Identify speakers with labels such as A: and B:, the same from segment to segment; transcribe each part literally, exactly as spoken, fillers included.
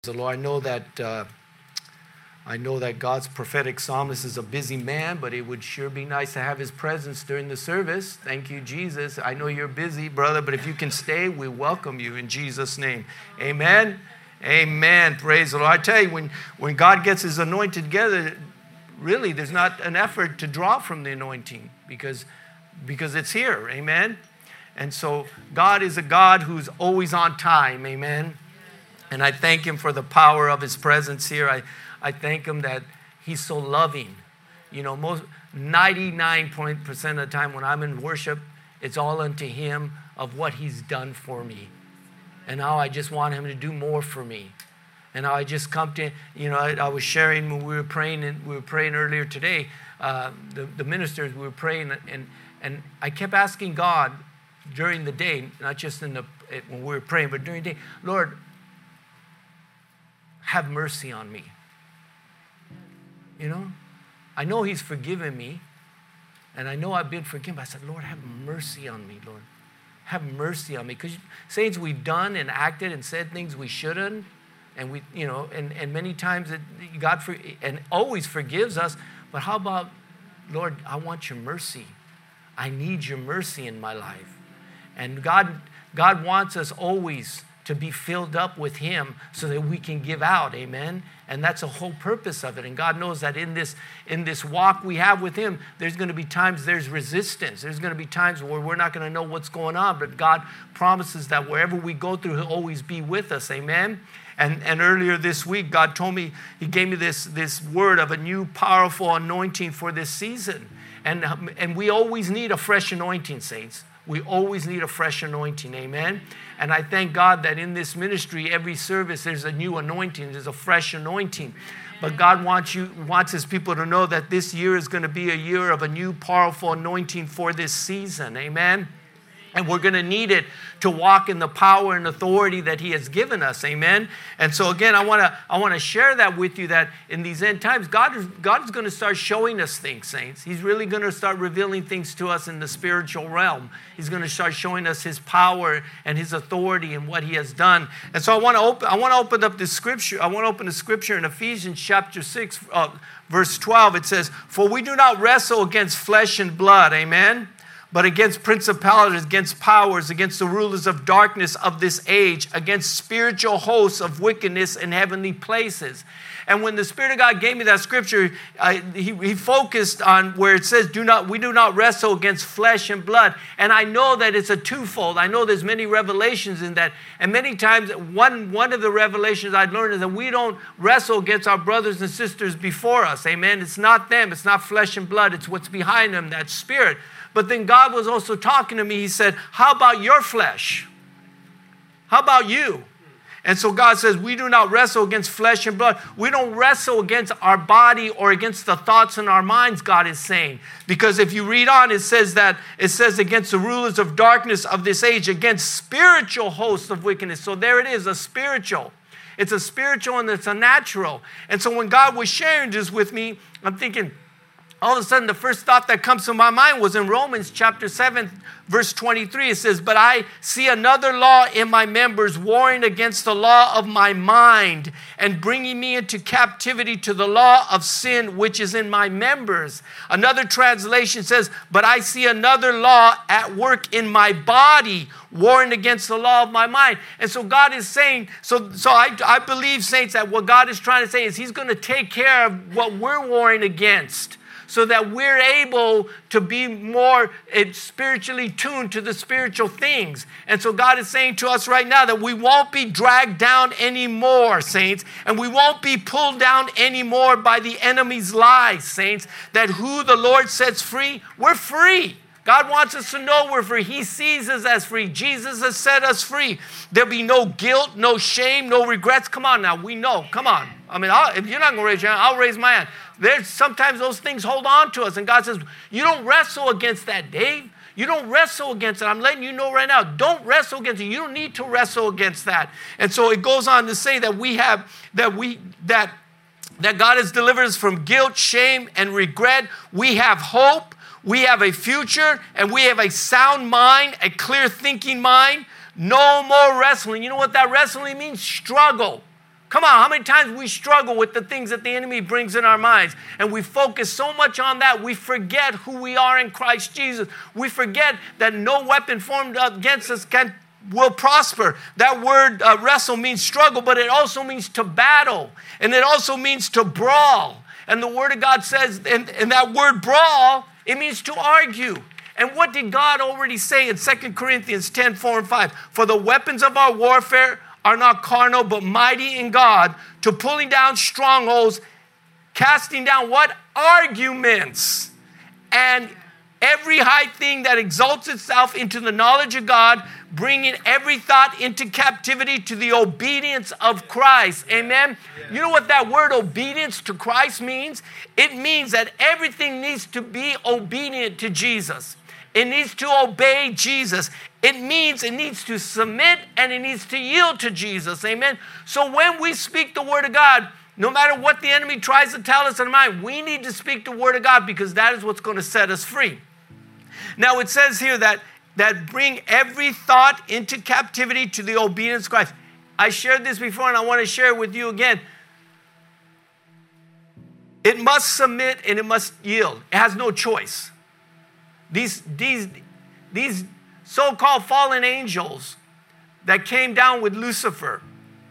A: The Lord, I know that uh, I know that God's prophetic psalmist is a busy man, but it would sure be nice to have his presence during the service. Thank you, Jesus. I know you're busy, brother, but if you can stay, we welcome you in Jesus' name. Amen. Amen. Praise the Lord. I tell you, when, when God gets his anointed together, really, there's not an effort to draw from the anointing because, because it's here. Amen. And so God is a God who's always on time. Amen. And I thank him for the power of his presence here. I, I thank him that he's so loving. You know, most ninety-nine percent of the time when I'm in worship, it's all unto him of what he's done for me. And how I just want him to do more for me. And how I just come to, you know, I, I was sharing when we were praying, and we were praying earlier today, uh, the, the ministers, we were praying, and, and I kept asking God during the day, not just in the when we were praying, but during the day, Lord, have mercy on me. You know, I know he's forgiven me, and I know I've been forgiven. But I said, Lord, have mercy on me, Lord. Have mercy on me. Because saints, we've done and acted and said things we shouldn't, and we, you know, and, and many times that God for, and always forgives us. But how about, Lord, I want your mercy. I need your mercy in my life. And God, God wants us always to be filled up with him so that we can give out. Amen. And that's the whole purpose of it. And God knows that in this in this walk we have with him, there's going to be times there's resistance. There's going to be times where we're not going to know what's going on. But God promises that wherever we go through, he'll always be with us. Amen. And, and earlier this week, God told me, he gave me this, this word of a new powerful anointing for this season. And, and we always need a fresh anointing, saints. We always need a fresh anointing, amen? And I thank God that in this ministry, every service, there's a new anointing. There's a fresh anointing. But God wants you, wants his people to know that this year is going to be a year of a new powerful anointing for this season, amen? And we're going to need it to walk in the power and authority that he has given us. Amen. And so again, I want to I want to share that with you, that in these end times, God is, God is going to start showing us things, saints. He's really going to start revealing things to us in the spiritual realm. He's going to start showing us his power and his authority and what he has done. And so I want to open I want to open up the scripture. I want to open the scripture in Ephesians chapter six, uh, verse twelve. It says, "For we do not wrestle against flesh and blood." Amen. "But against principalities, against powers, against the rulers of darkness of this age, against spiritual hosts of wickedness in heavenly places." And when the Spirit of God gave me that scripture, I, he, he focused on where it says, "Do not, we do not wrestle against flesh and blood." And I know that it's a twofold. I know there's many revelations in that. And many times, one, one of the revelations I've learned is that we don't wrestle against our brothers and sisters before us. Amen. It's not them. It's not flesh and blood. It's what's behind them, that spirit. But then God was also talking to me. He said, how about your flesh? How about you? And so God says, we do not wrestle against flesh and blood. We don't wrestle against our body or against the thoughts in our minds, God is saying. Because if you read on, it says that, it says against the rulers of darkness of this age, against spiritual hosts of wickedness. So there it is, a spiritual. It's a spiritual and it's a natural. And so when God was sharing this with me, I'm thinking, all of a sudden, the first thought that comes to my mind was in Romans chapter seven, verse twenty-three. It says, "But I see another law in my members, warring against the law of my mind and bringing me into captivity to the law of sin, which is in my members." Another translation says, "But I see another law at work in my body, warring against the law of my mind." And so God is saying, so, so I, I believe, saints, that what God is trying to say is he's going to take care of what we're warring against, so that we're able to be more spiritually tuned to the spiritual things. And so God is saying to us right now that we won't be dragged down anymore, saints, and we won't be pulled down anymore by the enemy's lies, saints, that who the Lord sets free, we're free. God wants us to know we're free. He sees us as free. Jesus has set us free. There'll be no guilt, no shame, no regrets. Come on now, we know. Come on. I mean, I'll, if you're not going to raise your hand, I'll raise my hand. There's sometimes those things hold on to us. And God says, you don't wrestle against that, Dave. You don't wrestle against it. I'm letting you know right now, don't wrestle against it. You don't need to wrestle against that. And so it goes on to say that we have, that we, that, that God has delivered us from guilt, shame, and regret. We have hope. We have a future, and we have a sound mind, a clear thinking mind. No more wrestling. You know what that wrestling means? Struggle. Come on, how many times we struggle with the things that the enemy brings in our minds, and we focus so much on that, we forget who we are in Christ Jesus. We forget that no weapon formed against us can will prosper. That word uh, wrestle means struggle, but it also means to battle, and it also means to brawl. And the Word of God says, and, and that word brawl, it means to argue. And what did God already say in Second Corinthians ten, four and five? For the weapons of our warfare are not carnal, but mighty in God, to pulling down strongholds, casting down what? Arguments. And every high thing that exalts itself into the knowledge of God, bringing every thought into captivity to the obedience of Christ. Amen? You know what that word obedience to Christ means? It means that everything needs to be obedient to Jesus. It needs to obey Jesus. It means it needs to submit and it needs to yield to Jesus. Amen? So when we speak the word of God, no matter what the enemy tries to tell us in our mind, we need to speak the word of God, because that is what's going to set us free. Now it says here that, that bring every thought into captivity to the obedience of Christ. I shared this before and I want to share it with you again. It must submit and it must yield. It has no choice. These, these, these so-called fallen angels that came down with Lucifer,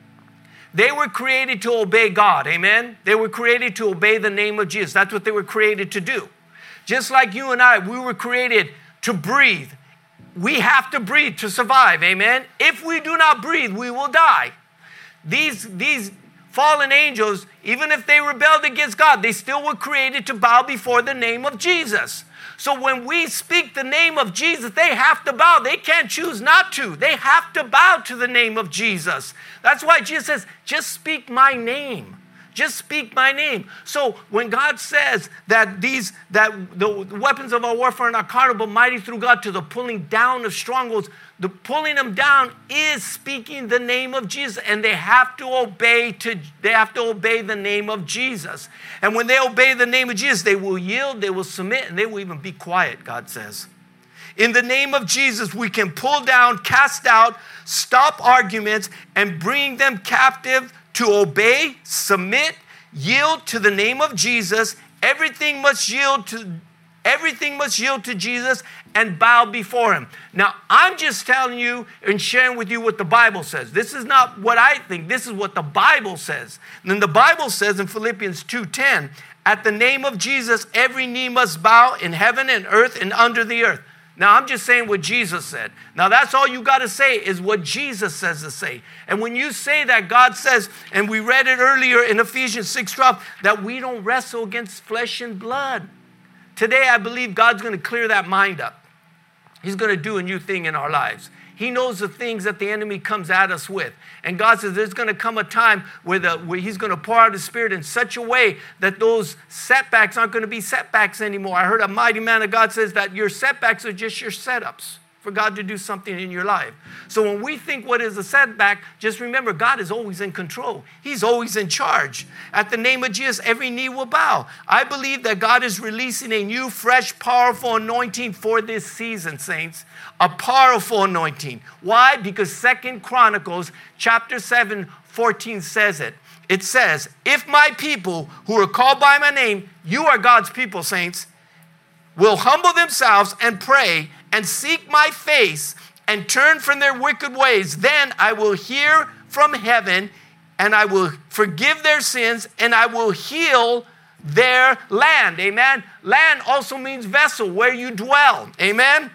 A: they were created to obey God, amen? They were created to obey the name of Jesus. That's what they were created to do. Just like you and I, we were created to breathe. We have to breathe to survive, amen? If we do not breathe, we will die. These, these fallen angels, even if they rebelled against God, they still were created to bow before the name of Jesus. So when we speak the name of Jesus, they have to bow. They can't choose not to. They have to bow to the name of Jesus. That's why Jesus says, just speak my name. Just speak my name. So when God says that these that the weapons of our warfare are not carnal, but mighty through God to the pulling down of strongholds, the pulling them down is speaking the name of Jesus, and they have to obey to they have to obey the name of Jesus. And when they obey the name of Jesus, they will yield, they will submit, and they will even be quiet, God says. In the name of Jesus, we can pull down, cast out, stop arguments, and bring them captive to obey, submit, yield to the name of Jesus. Everything must yield to everything must yield to Jesus and bow before him. Now, I'm just telling you and sharing with you what the Bible says. This is not what I think. This is what the Bible says. And then the Bible says in Philippians two ten, at the name of Jesus, every knee must bow in heaven and earth and under the earth. Now, I'm just saying what Jesus said. Now, that's all you got to say is what Jesus says to say. And when you say that, God says, and we read it earlier in Ephesians six twelve, that we don't wrestle against flesh and blood. Today, I believe God's going to clear that mind up. He's going to do a new thing in our lives. He knows the things that the enemy comes at us with. And God says there's going to come a time where, the, where he's going to pour out his Spirit in such a way that those setbacks aren't going to be setbacks anymore. I heard a mighty man of God says that your setbacks are just your setups for God to do something in your life. So when we think what is a setback, just remember God is always in control. He's always in charge. At the name of Jesus, every knee will bow. I believe that God is releasing a new, fresh, powerful anointing for this season, saints. A powerful anointing. Why? Because Second Chronicles chapter seven, fourteen says it. It says, if my people who are called by my name, you are God's people, saints, will humble themselves and pray and seek my face and turn from their wicked ways, then I will hear from heaven and I will forgive their sins and I will heal their land. Amen. Land also means vessel, where you dwell. Amen.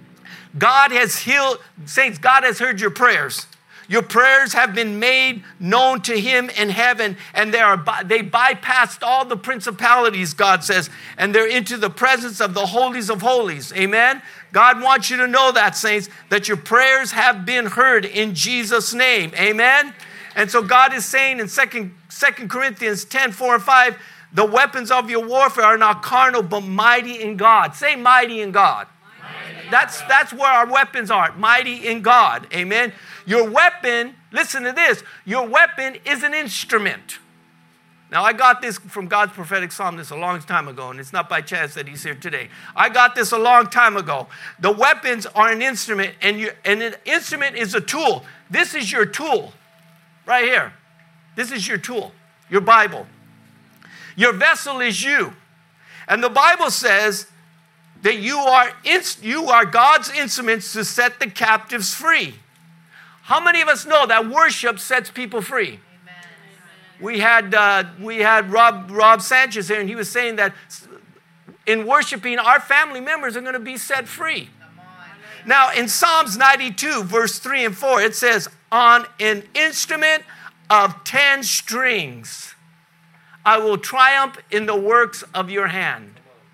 A: God has healed, saints, God has heard your prayers. Your prayers have been made known to him in heaven, and they are they bypassed all the principalities, God says, and they're into the presence of the holies of holies. Amen? God wants you to know that, saints, that your prayers have been heard in Jesus' name. Amen? And so God is saying in Second Corinthians ten, four and five, the weapons of your warfare are not carnal, but mighty in God. Say mighty in God. That's, that's where our weapons are, mighty in God. Amen? Your weapon, listen to this, your weapon is an instrument. Now, I got this from God's prophetic psalmist a long time ago, and it's not by chance that he's here today. I got this a long time ago. The weapons are an instrument, and, you, and an instrument is a tool. This is your tool right here. This is your tool, your Bible. Your vessel is you. And the Bible says that you are, you are God's instruments to set the captives free. How many of us know that worship sets people free? Amen. We had uh, we had Rob Rob Sanchez here, and he was saying that in worshiping, our family members are going to be set free. Now, in Psalms ninety-two, verse three and four, it says, on an instrument of ten strings, I will triumph in the works of your hand.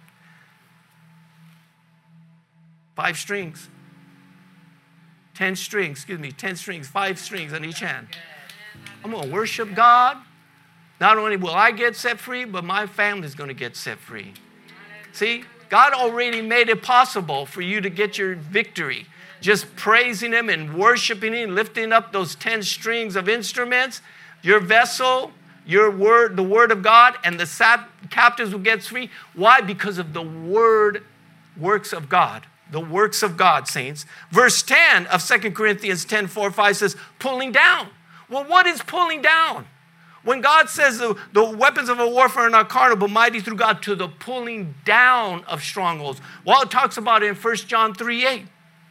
A: Five strings. Ten strings, excuse me, ten strings, five strings on each hand. I'm going to worship God. Not only will I get set free, but my family's going to get set free. See, God already made it possible for you to get your victory. Just praising Him and worshiping Him, lifting up those ten strings of instruments, your vessel, your word, the word of God, and the sap- captives will get free. Why? Because of the word, works of God. The works of God, saints. Verse ten of Second Corinthians ten, four, five says, pulling down. Well, what is pulling down? When God says the, the weapons of our warfare are not carnal, but mighty through God to the pulling down of strongholds. Well, it talks about it in First John three, eight.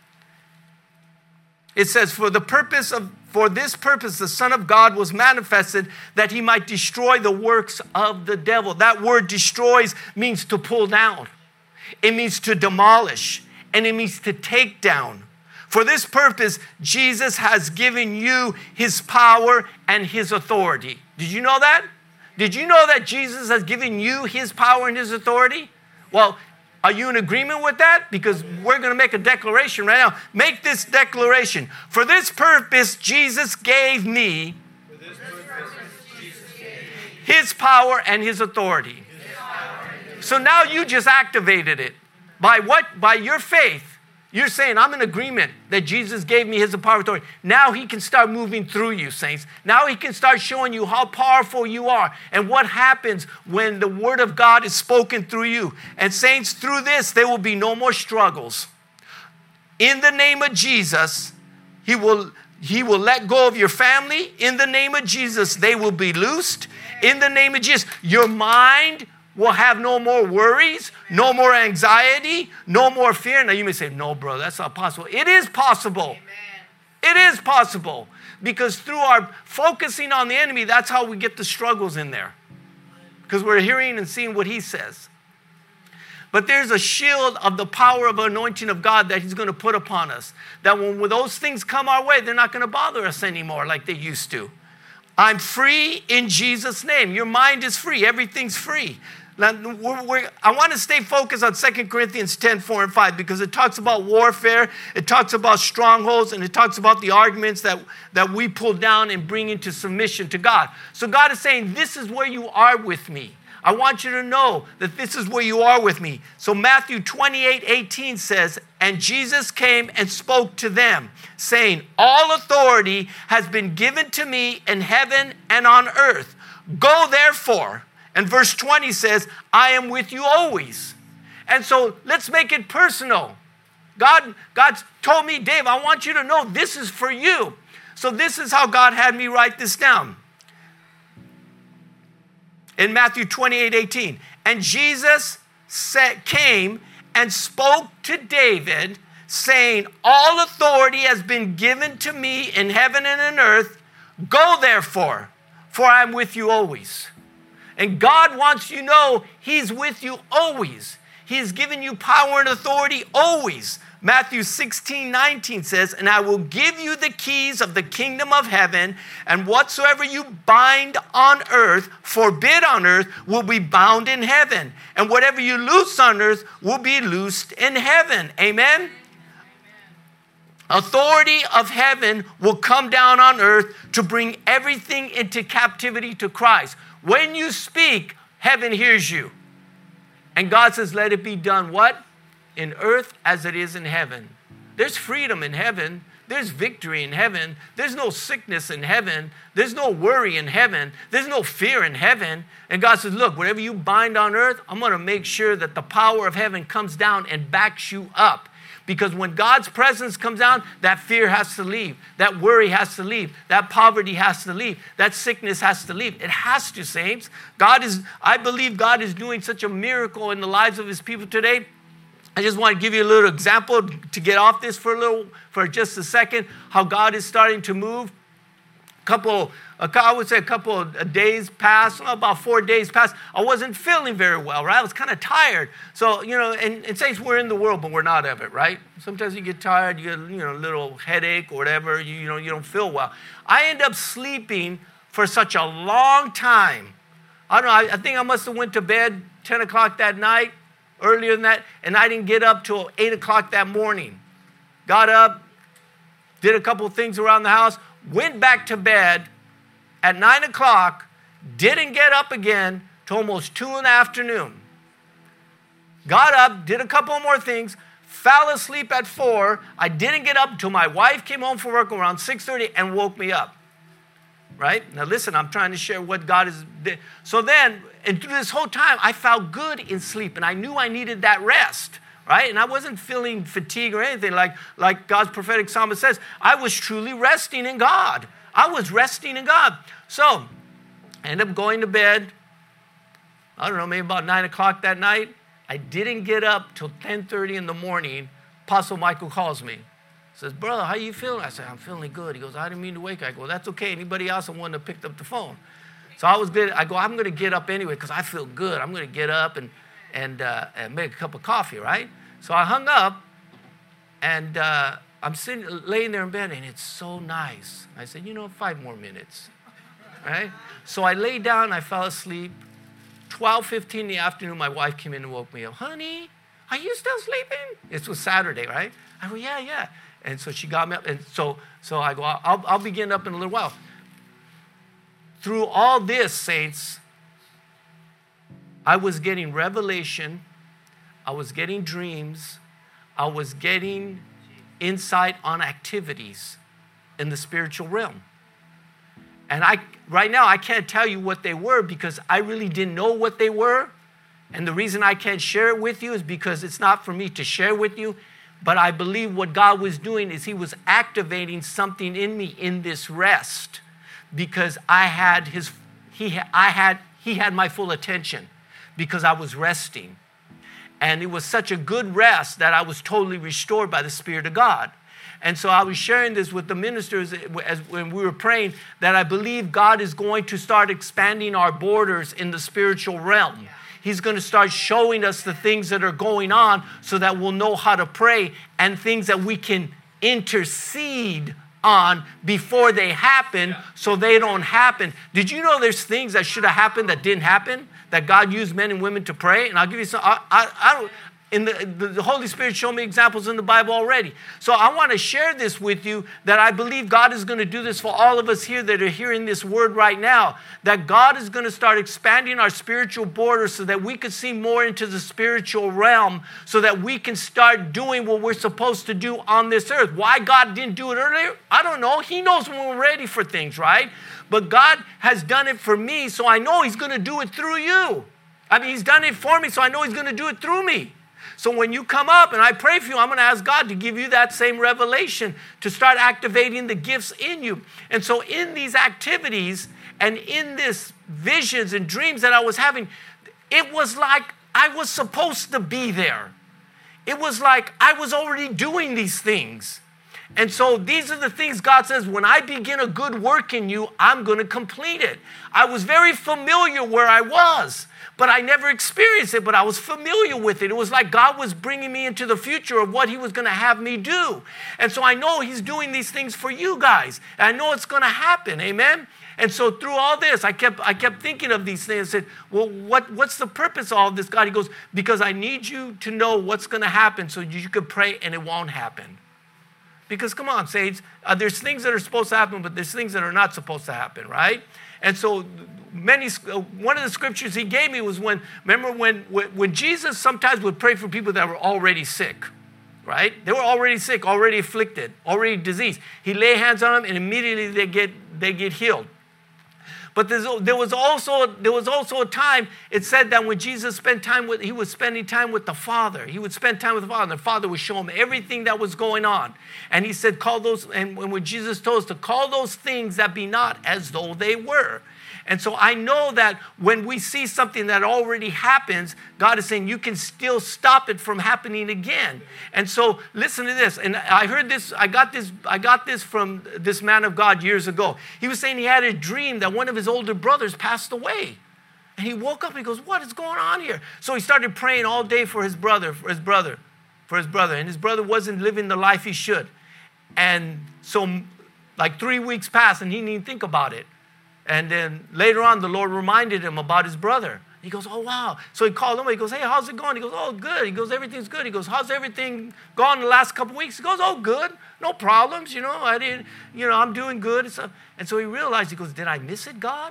A: It says, for the purpose of, for this purpose, the Son of God was manifested that He might destroy the works of the devil. That word destroys means to pull down. It means to demolish. And it means to take down. For this purpose, Jesus has given you His power and His authority. Did you know that? Did you know that Jesus has given you His power and His authority? Well, are you in agreement with that? Because we're going to make a declaration right now. Make this declaration. For this purpose, Jesus gave me His power and His authority. So now you just activated it. By what? By your faith. You're saying, I'm in agreement that Jesus gave me His power and authority. Now He can start moving through you, saints. Now He can start showing you how powerful you are and what happens when the Word of God is spoken through you. And saints, through this, there will be no more struggles. In the name of Jesus, He will, He will let go of your family. In the name of Jesus, they will be loosed. In the name of Jesus, your mind will have no more worries, no more anxiety, no more fear. Now you may say, no, bro, that's not possible. It is possible. Amen. It is possible. Because through our focusing on the enemy, that's how we get the struggles in there. Because we're hearing and seeing what he says. But there's a shield of the power of anointing of God that He's going to put upon us. That when those things come our way, they're not going to bother us anymore like they used to. I'm free in Jesus' name. Your mind is free. Everything's free. Now, we're, we're, I want to stay focused on Second Corinthians ten, four, and five because it talks about warfare, it talks about strongholds, and it talks about the arguments that, that we pull down and bring into submission to God. So God is saying, this is where you are with me. I want you to know that this is where you are with me. So Matthew twenty-eight, eighteen says, and Jesus came and spoke to them, saying, all authority has been given to me in heaven and on earth. Go therefore. And verse twenty says, I am with you always. And so let's make it personal. God, God told me, Dave, I want you to know this is for you. So this is how God had me write this down. In Matthew twenty-eight, eighteen. And Jesus said, came and spoke to David, saying, all authority has been given to me in heaven and in earth. Go therefore, for I am with you always. And God wants you to know He's with you always. He's given you power and authority always. Matthew sixteen, nineteen says, and I will give you the keys of the kingdom of heaven, and whatsoever you bind on earth, forbid on earth, will be bound in heaven. And whatever you loose on earth will be loosed in heaven. Amen? Amen. Authority of heaven will come down on earth to bring everything into captivity to Christ. When you speak, heaven hears you. And God says, let it be done what? In earth as it is in heaven. There's freedom in heaven. There's victory in heaven. There's no sickness in heaven. There's no worry in heaven. There's no fear in heaven. And God says, look, whatever you bind on earth, I'm going to make sure that the power of heaven comes down and backs you up. Because when God's presence comes down, that fear has to leave. That worry has to leave. That poverty has to leave. That sickness has to leave. It has to, saints. God is, I believe God is doing such a miracle in the lives of his people today. I just want to give you a little example to get off this for a little, for just a second, how God is starting to move. Couple, I would say a couple of days passed, about four days passed. I wasn't feeling very well, right? I was kind of tired. So, you know, and, and saints, we're in the world, but we're not of it, right? Sometimes you get tired, you get, you know, a little headache or whatever, you, you know, you don't feel well. I end up sleeping for such a long time. I don't know, I, I think I must have went to bed ten o'clock that night, earlier than that, and I didn't get up till eight o'clock that morning. Got up, did a couple of things around the house, went back to bed at nine o'clock, didn't get up again till almost two in the afternoon. Got up, did a couple more things, fell asleep at four. I didn't get up until my wife came home from work around six thirty and woke me up. Right? Now listen, I'm trying to share what God is. So then, and through this whole time, I felt good in sleep, and I knew I needed that rest. Right? And I wasn't feeling fatigue or anything. Like, like God's prophetic psalmist says, I was truly resting in God. I was resting in God. So I ended up going to bed, I don't know, maybe about nine o'clock that night. I didn't get up till ten thirty in the morning. Apostle Michael calls me. Says, brother, how you feeling? I said, I'm feeling good. He goes, I didn't mean to wake you. I go, that's okay. Anybody else, I wouldn't have picked up the phone. So I was good. I go, I'm going to get up anyway because I feel good. I'm going to get up and And, uh, and make a cup of coffee, right? So I hung up, and uh, I'm sitting, laying there in bed, and it's so nice. I said, you know, five more minutes, right? So I lay down, I fell asleep. twelve fifteen in the afternoon, my wife came in and woke me up. Honey, are you still sleeping? This was Saturday, right? I go, yeah, yeah. And so she got me up, and so so I go, I'll, I'll be getting up in a little while. Through all this, saints, I was getting revelation, I was getting dreams, I was getting insight on activities in the spiritual realm. And I, right now, I can't tell you what they were because I really didn't know what they were. And the reason I can't share it with you is because it's not for me to share with you. But I believe what God was doing is he was activating something in me in this rest because I had his, he, I had, he had my full attention. Because I was resting. And it was such a good rest that I was totally restored by the Spirit of God. And so I was sharing this with the ministers as when we were praying that I believe God is going to start expanding our borders in the spiritual realm. He's going to start showing us the things that are going on so that we'll know how to pray and things that we can intercede on before they happen so they don't happen. Did you know there's things that should have happened that didn't happen? That God used men and women to pray? And I'll give you some, I, I, I don't, in the, the Holy Spirit showed me examples in the Bible already. So I want to share this with you that I believe God is going to do this for all of us here that are hearing this word right now. That God is going to start expanding our spiritual borders so that we could see more into the spiritual realm so that we can start doing what we're supposed to do on this earth. Why God didn't do it earlier? I don't know. He knows when we're ready for things, right? But God has done it for me, so I know he's going to do it through you. I mean, he's done it for me, so I know he's going to do it through me. So when you come up and I pray for you, I'm going to ask God to give you that same revelation to start activating the gifts in you. And so in these activities and in this visions and dreams that I was having, it was like I was supposed to be there. It was like I was already doing these things. And so these are the things God says, when I begin a good work in you, I'm going to complete it. I was very familiar where I was, but I never experienced it, but I was familiar with it. It was like God was bringing me into the future of what he was going to have me do. And so I know he's doing these things for you guys. And I know it's going to happen. Amen? And so through all this, I kept I kept thinking of these things. I said, well, what, what's the purpose of all this, God? He goes, because I need you to know what's going to happen so you can pray and it won't happen. Because come on, saints, uh, there's things that are supposed to happen, but there's things that are not supposed to happen, right? And so many, uh, one of the scriptures he gave me was when, remember when, when, when Jesus sometimes would pray for people that were already sick, right? They were already sick, already afflicted, already diseased. He lay hands on them and immediately they get, they get healed. But there was also there was also a time, it said that when Jesus spent time with, he was spending time with the Father. He would spend time with the Father. And the Father would show him everything that was going on. And he said, call those, and when Jesus told us to call those things that be not as though they were. And so I know that when we see something that already happens, God is saying you can still stop it from happening again. And so listen to this. And I heard this, I got this, I got this from this man of God years ago. He was saying he had a dream that one of his older brothers passed away. And he woke up and he goes, what is going on here? So he started praying all day for his brother, for his brother, for his brother. And his brother wasn't living the life he should. And so like three weeks passed and he didn't even think about it. And then later on, the Lord reminded him about his brother. He goes, oh, wow. So he called him. He goes, hey, how's it going? He goes, oh, good. He goes, everything's good. He goes, how's everything gone the last couple of weeks? He goes, oh, good. No problems, you know. I didn't, you know, I'm doing good. And so he realized, he goes, did I miss it, God?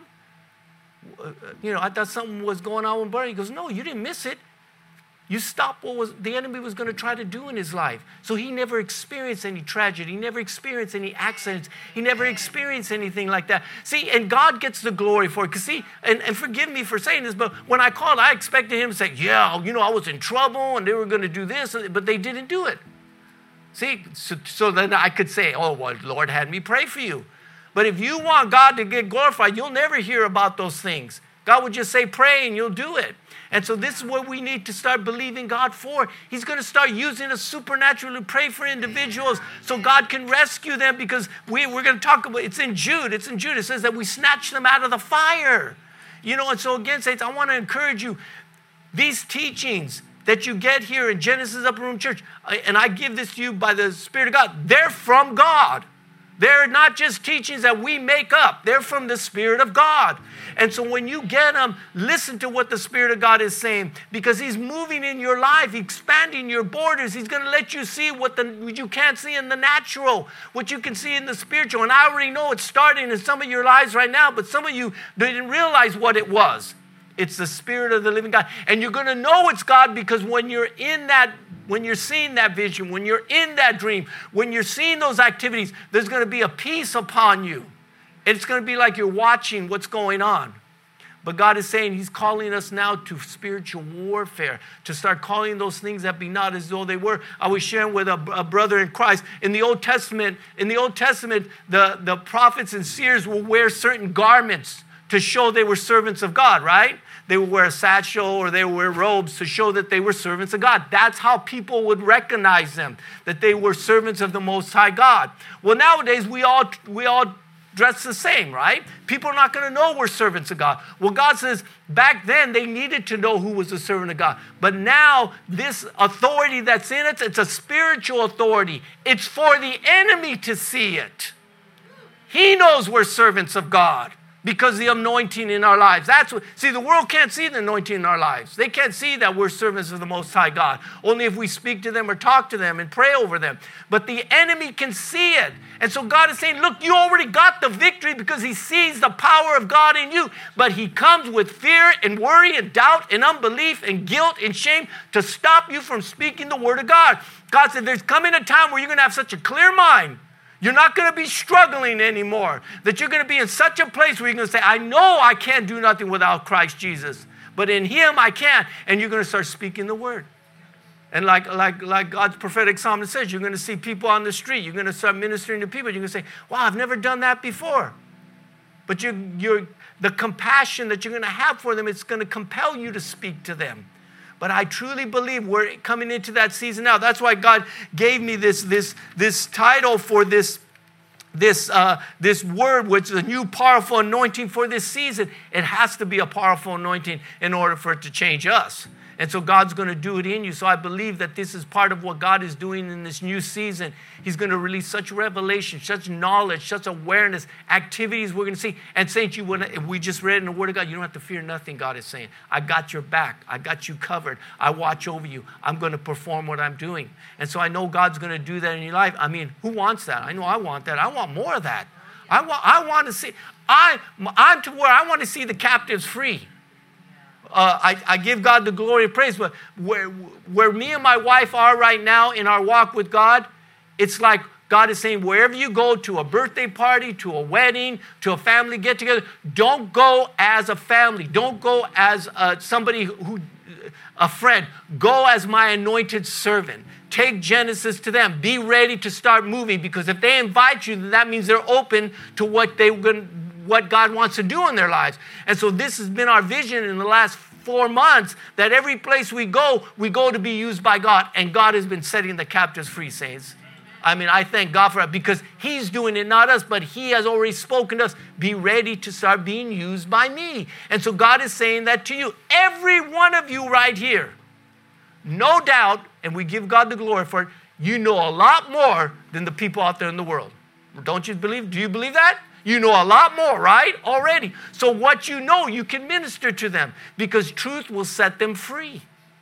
A: You know, I thought something was going on with brother. He goes, no, you didn't miss it. You stopped what was the enemy was going to try to do in his life. So he never experienced any tragedy. He never experienced any accidents. He never experienced anything like that. See, and God gets the glory for it. Because see, and, and forgive me for saying this, but when I called, I expected him to say, yeah, you know, I was in trouble and they were going to do this, but they didn't do it. See, so, so then I could say, oh, well, Lord had me pray for you. But if you want God to get glorified, you'll never hear about those things. God would just say, pray and you'll do it. And so this is what we need to start believing God for. He's going to start using us supernaturally to pray for individuals so God can rescue them, because we, we're going to talk about, it's in Jude. It's in Jude. It says that we snatch them out of the fire. You know, and so again, saints, I want to encourage you. These teachings that you get here in Genesis Upper Room Church, and I give this to you by the Spirit of God, they're from God. They're not just teachings that we make up. They're from the Spirit of God. And so when you get them, listen to what the Spirit of God is saying, because he's moving in your life, expanding your borders. He's going to let you see what, the, what you can't see in the natural, what you can see in the spiritual. And I already know it's starting in some of your lives right now, but some of you didn't realize what it was. It's the Spirit of the living God. And you're going to know it's God because when you're in that, when you're seeing that vision, when you're in that dream, when you're seeing those activities, there's going to be a peace upon you. It's going to be like you're watching what's going on. But God is saying he's calling us now to spiritual warfare, to start calling those things that be not as though they were. I was sharing with a, a brother in Christ. In the Old Testament, in the Old Testament, the, the prophets and seers will wear certain garments to show they were servants of God, right? They would wear a satchel or they would wear robes to show that they were servants of God. That's how people would recognize them, that they were servants of the Most High God. Well, nowadays, we all we all dress the same, right? People are not going to know we're servants of God. Well, God says back then they needed to know who was a servant of God. But now this authority that's in it, it's a spiritual authority. It's for the enemy to see it. He knows we're servants of God. Because of the anointing in our lives. That's what, see, the world can't see the anointing in our lives. They can't see that we're servants of the Most High God. Only if we speak to them or talk to them and pray over them. But the enemy can see it. And so God is saying, look, you already got the victory because he sees the power of God in you. But he comes with fear and worry and doubt and unbelief and guilt and shame to stop you from speaking the word of God. God said, there's coming a time where you're going to have such a clear mind. You're not going to be struggling anymore. That you're going to be in such a place where you're going to say, I know I can't do nothing without Christ Jesus. But in him I can. And you're going to start speaking the word. And like, like, like God's prophetic psalmist says, you're going to see people on the street. You're going to start ministering to people. You're going to say, wow, I've never done that before. But you're, you're, the compassion that you're going to have for them, it's going to compel you to speak to them. But I truly believe we're coming into that season now. That's why God gave me this, this, this title for this, this, uh, this word, which is a new powerful anointing for this season. It has to be a powerful anointing in order for it to change us. And so God's going to do it in you. So I believe that this is part of what God is doing in this new season. He's going to release such revelation, such knowledge, such awareness, activities we're going to see. And saints, you would, if we just read in the Word of God, you don't have to fear nothing, God is saying. I got your back. I got you covered. I watch over you. I'm going to perform what I'm doing. And so I know God's going to do that in your life. I mean, who wants that? I know I want that. I want more of that. I want, I want to see, I, I'm to where I want to see the captives free. Uh, I, I give God the glory and praise, but where, where me and my wife are right now in our walk with God, it's like God is saying, wherever you go, to a birthday party, to a wedding, to a family get-together, don't go as a family. Don't go as uh, somebody who, a friend. Go as my anointed servant. Take Genesis to them. Be ready to start moving, because if they invite you, then that means they're open to what they what God wants to do in their lives. And so this has been our vision in the last four months, that every place we go, we go to be used by God. And God has been setting the captives free, saints. I mean, I thank God for it, because he's doing it, not us, but he has already spoken to us. Be ready to start being used by me. And so God is saying that to you. Every one of you right here, no doubt, and we give God the glory for it, you know a lot more than the people out there in the world. Don't you believe? Do you believe that? You know a lot more, right? Already. So what you know, you can minister to them, because truth will set them free.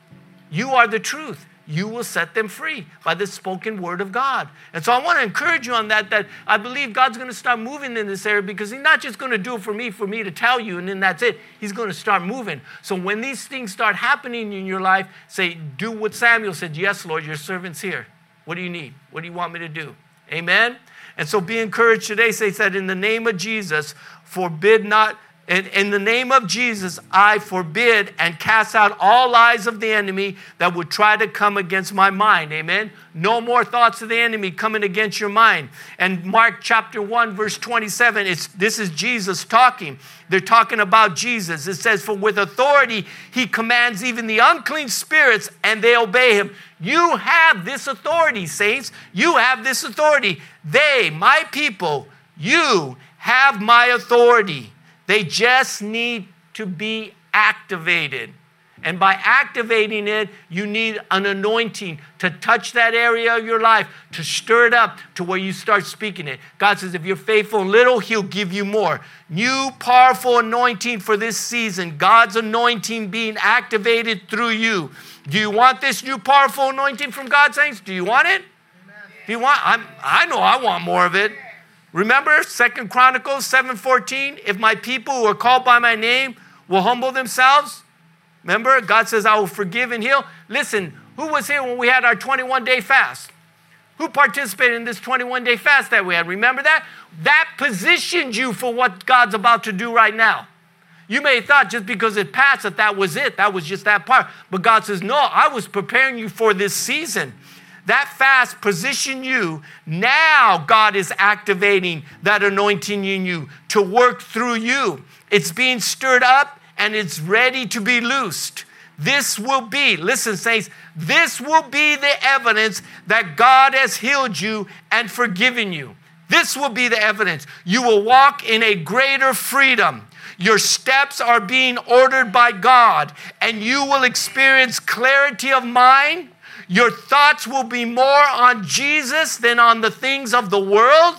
A: You are the truth. You will set them free by the spoken word of God. And so I want to encourage you on that, that I believe God's going to start moving in this area, because he's not just going to do it for me, for me to tell you, and then that's it. He's going to start moving. So when these things start happening in your life, say, do what Samuel said. Yes, Lord, your servant's here. What do you need? What do you want me to do? Amen? And so be encouraged today. Say that in the name of Jesus, forbid not, In, in the name of Jesus, I forbid and cast out all lies of the enemy that would try to come against my mind. Amen. No more thoughts of the enemy coming against your mind. And Mark chapter one, verse twenty-seven, it's, this is Jesus talking. They're talking about Jesus. It says, for with authority, he commands even the unclean spirits, and they obey him. You have this authority, saints. You have this authority. They, my people, you have my authority. They just need to be activated. And by activating it, you need an anointing to touch that area of your life, to stir it up to where you start speaking it. God says, if you're faithful in little, he'll give you more. New powerful anointing for this season. God's anointing being activated through you. Do you want this new powerful anointing from God, saints? Do you want it? Amen. Do you want? I'm, I know I want more of it. Remember Second Chronicles seven fourteen, if my people who are called by my name will humble themselves. Remember, God says, I will forgive and heal. Listen, who was here when we had our twenty-one day fast? Who participated in this twenty-one day fast that we had? Remember that? That positioned you for what God's about to do right now. You may have thought just because it passed that that was it. That was just that part. But God says, no, I was preparing you for this season. That fast positioned you. Now God is activating that anointing in you to work through you. It's being stirred up and it's ready to be loosed. This will be, listen, saints, this will be the evidence that God has healed you and forgiven you. This will be the evidence. You will walk in a greater freedom. Your steps are being ordered by God, and you will experience clarity of mind. Your thoughts will be more on Jesus than on the things of the world.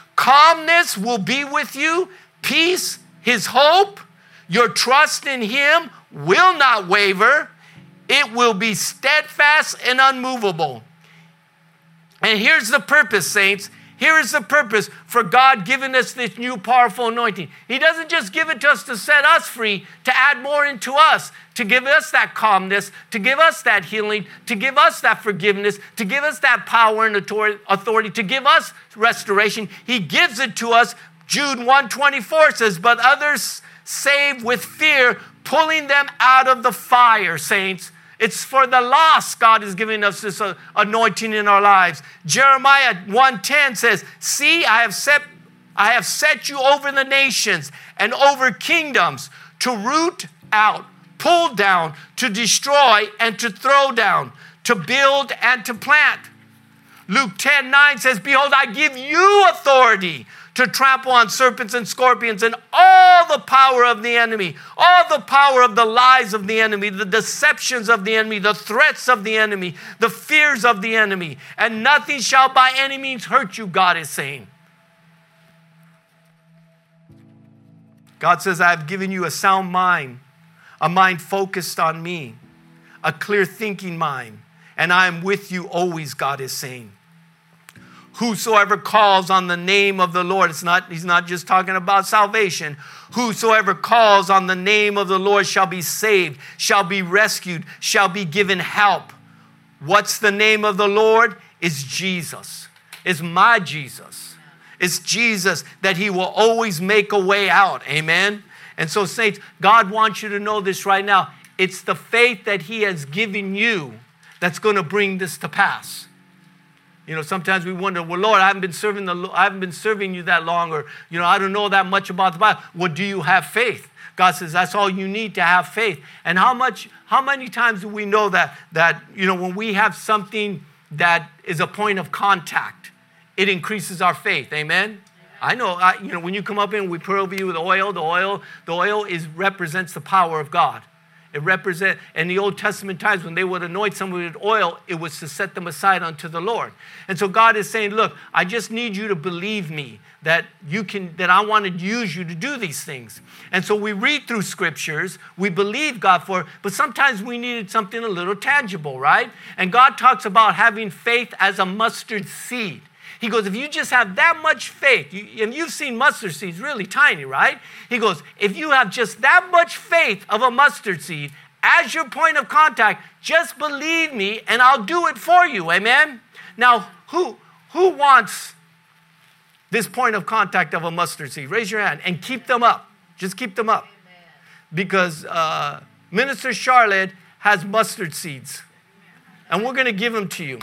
A: Calmness will be with you. Peace, his hope. Your trust in him will not waver. It will be steadfast and unmovable. And here's the purpose, saints. Here is the purpose for God giving us this new powerful anointing. He doesn't just give it to us to set us free, to add more into us, to give us that calmness, to give us that healing, to give us that forgiveness, to give us that power and authority, to give us restoration. He gives it to us. Jude one twenty-four says, but others save with fear, pulling them out of the fire, saints. It's for the lost God is giving us this uh, anointing in our lives. Jeremiah one ten says, see, I have set I have set you over the nations and over kingdoms to root out, pull down, to destroy and to throw down, to build and to plant. Luke ten nine says, behold, I give you authority to trample on serpents and scorpions and all the power of the enemy, all the power of the lies of the enemy, the deceptions of the enemy, the threats of the enemy, the fears of the enemy, and nothing shall by any means hurt you, God is saying. God says, I have given you a sound mind, a mind focused on me, a clear thinking mind, and I am with you always, God is saying. Whosoever calls on the name of the Lord, it's not, he's not just talking about salvation. Whosoever calls on the name of the Lord shall be saved, shall be rescued, shall be given help. What's the name of the Lord? It's Jesus. It's my Jesus. It's Jesus that he will always make a way out. Amen? And so, saints, God wants you to know this right now. It's the faith that he has given you that's going to bring this to pass. You know, sometimes we wonder, well, Lord, I haven't been serving the, I haven't been serving you that long, or, you know, I don't know that much about the Bible. Well, do you have faith? God says that's all you need to have faith. And how much, how many times do we know that, that, you know, when we have something that is a point of contact, it increases our faith. Amen? I know, I, you know, when you come up in, we pray over you with oil, the oil, the oil is represents the power of God. It represents, in the Old Testament times, when they would anoint somebody with oil, it was to set them aside unto the Lord. And so God is saying, look, I just need you to believe me that you can, that I want to use you to do these things. And so we read through scriptures, we believe God for it, but sometimes we needed something a little tangible, right? And God talks about having faith as a mustard seed. He goes, if you just have that much faith, you, and you've seen mustard seeds, really tiny, right? He goes, if you have just that much faith of a mustard seed as your point of contact, just believe me and I'll do it for you, amen? Now, who, who wants this point of contact of a mustard seed? Raise your hand and keep them up. Just keep them up. Amen. Because uh, Minister Charlotte has mustard seeds, and we're going to give them to you.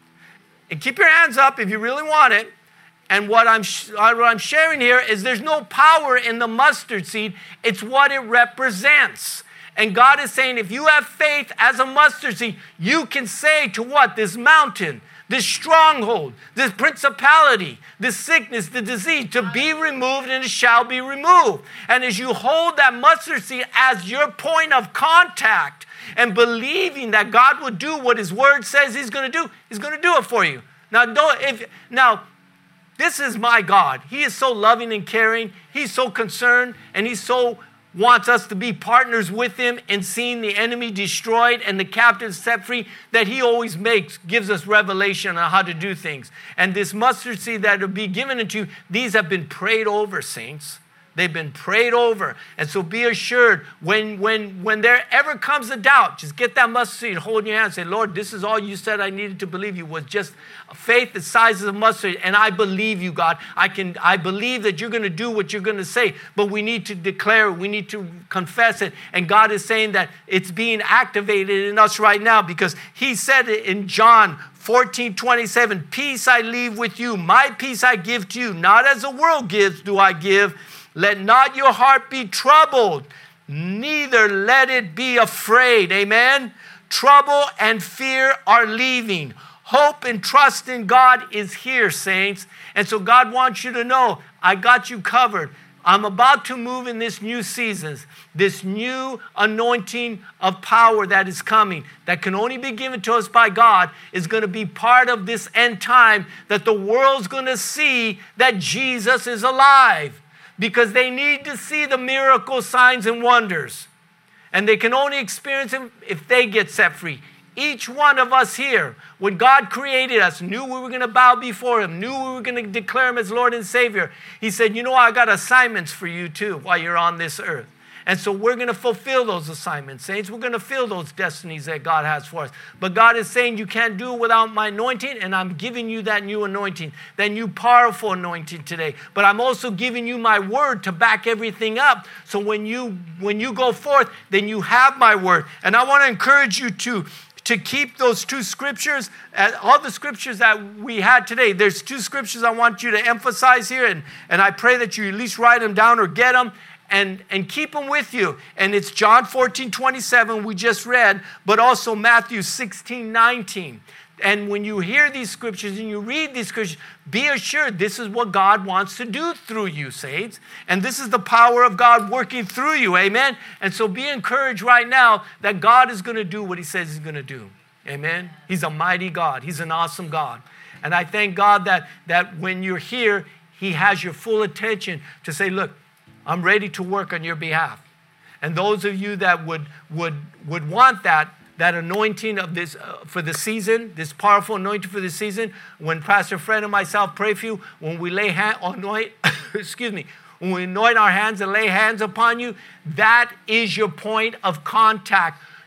A: And keep your hands up if you really want it. And what I'm, sh- what I'm sharing here is there's no power in the mustard seed. It's what it represents. And God is saying, if you have faith as a mustard seed, you can say to what? This mountain, this stronghold, this principality, this sickness, the disease, to be removed, and it shall be removed. And as you hold that mustard seed as your point of contact, and believing that God will do what his word says he's going to do, he's going to do it for you. Now, don't, if, now, this is my God. He is so loving and caring. He's so concerned, and he so wants us to be partners with him in seeing the enemy destroyed and the captives set free, that he always makes, gives us revelation on how to do things. And this mustard seed that will be given unto you, these have been prayed over, saints. They've been prayed over. And so be assured, when, when, when there ever comes a doubt, just get that mustard seed, hold in your hand and say, Lord, this is all you said I needed to believe you, was just faith the size of a mustard. And I believe you, God. I can, I believe that you're going to do what you're going to say, but we need to declare, we need to confess it. And God is saying that it's being activated in us right now, because he said it in John fourteen twenty-seven, peace I leave with you, my peace I give to you, not as the world gives do I give. Let not your heart be troubled, neither let it be afraid. Amen? Trouble and fear are leaving. Hope and trust in God is here, saints. And so God wants you to know, I got you covered. I'm about to move in this new season, this new anointing of power that is coming, that can only be given to us by God, is going to be part of this end time, that the world's going to see that Jesus is alive. Because they need to see the miracle signs and wonders. And they can only experience them if they get set free. Each one of us here, when God created us, knew we were going to bow before him, knew we were going to declare him as Lord and Savior. He said, you know, I got assignments for you too while you're on this earth. And so we're going to fulfill those assignments, saints. We're going to fulfill those destinies that God has for us. But God is saying you can't do it without my anointing, and I'm giving you that new anointing, that new powerful anointing today. But I'm also giving you my word to back everything up. So when you when you go forth, then you have my word. And I want to encourage you to to keep those two scriptures, uh, all the scriptures that we had today. There's two scriptures I want you to emphasize here, and, and I pray that you at least write them down or get them. And, and keep them with you. And it's John fourteen twenty-seven we just read, but also Matthew sixteen nineteen. And when you hear these scriptures and you read these scriptures, be assured this is what God wants to do through you, saints. And this is the power of God working through you, amen? And so be encouraged right now that God is going to do what he says he's going to do, amen? He's a mighty God. He's an awesome God. And I thank God that, that when you're here, he has your full attention to say, look, I'm ready to work on your behalf. And those of you that would would would want that, that anointing of this uh, for the season, this powerful anointing for the season, when Pastor Fred and myself pray for you, when we lay hand, anoint, excuse me, when we anoint our hands and lay hands upon you, that is your point of contact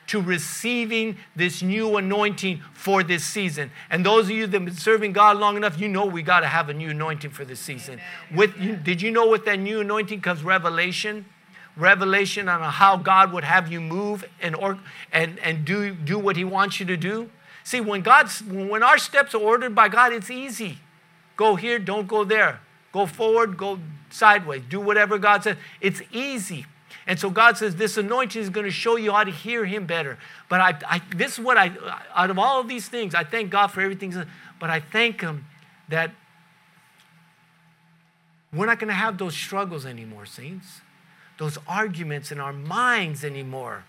A: to receiving this new anointing for this season. And those of you that have been serving God long enough, you know we got to have a new anointing for this season. With you, did you know with that new anointing comes revelation? Revelation on how God would have you move and or, and, and do, do what he wants you to do. See, when God's when our steps are ordered by God, it's easy. Go here, don't go there. Go forward, go sideways. Do whatever God says. It's easy. And so God says this anointing is going to show you how to hear him better. But I, I this is what I, out of all of these things, I thank God for everything. But I thank him that we're not going to have those struggles anymore, saints. Those arguments in our minds anymore.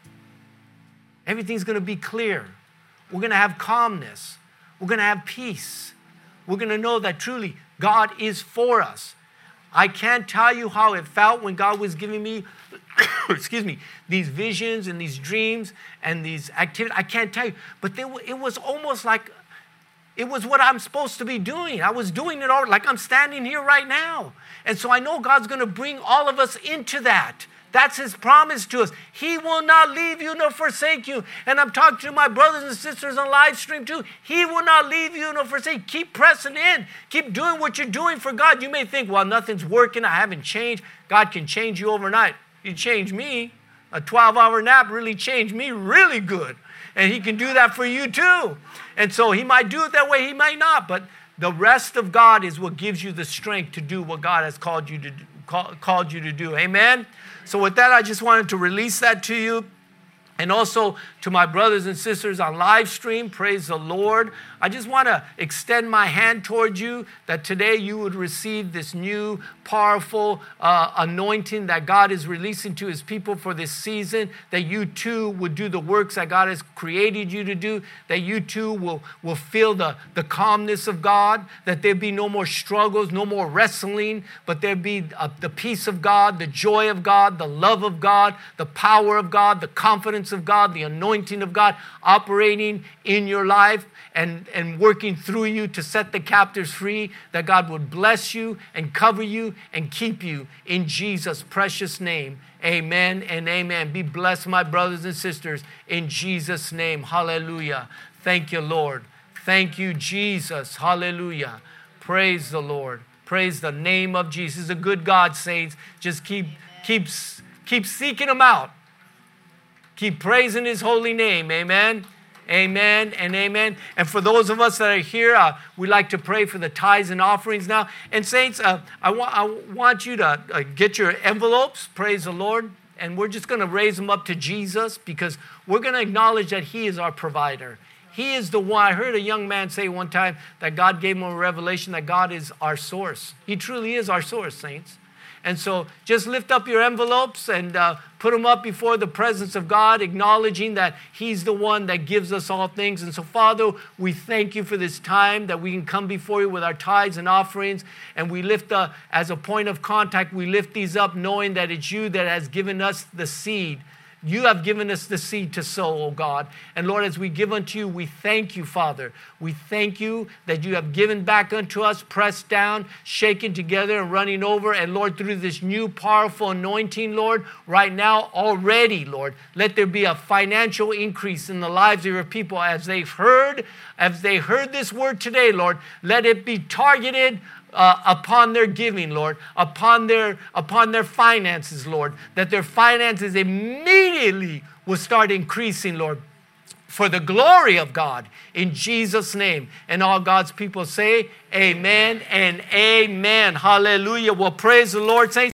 A: Everything's going to be clear. We're going to have calmness. We're going to have peace. We're going to know that truly God is for us. I can't tell you how it felt when God was giving me, excuse me, these visions and these dreams and these activities. I can't tell you. But they, it was almost like it was what I'm supposed to be doing. I was doing it all, like I'm standing here right now. And so I know God's going to bring all of us into that. That's his promise to us. He will not leave you nor forsake you. And I'm talking to my brothers and sisters on live stream too. He will not leave you nor forsake. Keep pressing in. Keep doing what you're doing for God. You may think, well, nothing's working. I haven't changed. God can change you overnight. He changed me. A twelve-hour nap really changed me really good. And he can do that for you too. And so he might do it that way. He might not. But the rest of God is what gives you the strength to do what God has called you to do, call, called you to do. Amen? So with that, I just wanted to release that to you. And also to my brothers and sisters on live stream, praise the Lord. I just want to extend my hand towards you that today you would receive this new, powerful uh, anointing that God is releasing to his people for this season, that you too would do the works that God has created you to do, that you too will, will feel the, the calmness of God, that there be no more struggles, no more wrestling, but there be uh, the peace of God, the joy of God, the love of God, the power of God, the confidence of God, the anointing of God operating in your life and, and working through you to set the captives free, that God would bless you and cover you and keep you in Jesus' precious name. Amen and amen. Be blessed, my brothers and sisters, in Jesus' name. Hallelujah. Thank you, Lord. Thank you, Jesus. Hallelujah. Praise the Lord. Praise the name of Jesus. He's a good God, saints. Just keep, keep, keep seeking him out. Keep praising his holy name. Amen. Amen and amen. And for those of us that are here, uh, we like to pray for the tithes and offerings now. And saints, uh, I, wa- I want you to uh, get your envelopes. Praise the Lord. And we're just going to raise them up to Jesus because we're going to acknowledge that he is our provider. He is the one. I heard a young man say one time that God gave him a revelation that God is our source. He truly is our source, saints. And so just lift up your envelopes and uh, put them up before the presence of God, acknowledging that he's the one that gives us all things. And so, Father, we thank you for this time that we can come before you with our tithes and offerings. And we lift, uh, as a point of contact, we lift these up knowing that it's you that has given us the seed. You have given us the seed to sow, O God. And Lord, as we give unto you, we thank you, Father. We thank you that you have given back unto us, pressed down, shaken together, and running over. And Lord, through this new powerful anointing, Lord, right now already, Lord, let there be a financial increase in the lives of your people as they've heard, as they heard this word today, Lord. Let it be targeted Uh, upon their giving, Lord, upon their upon their finances, Lord, that their finances immediately will start increasing, Lord, for the glory of God, in Jesus' name. And all God's people say, amen and amen. Hallelujah. Well, praise the Lord, saints.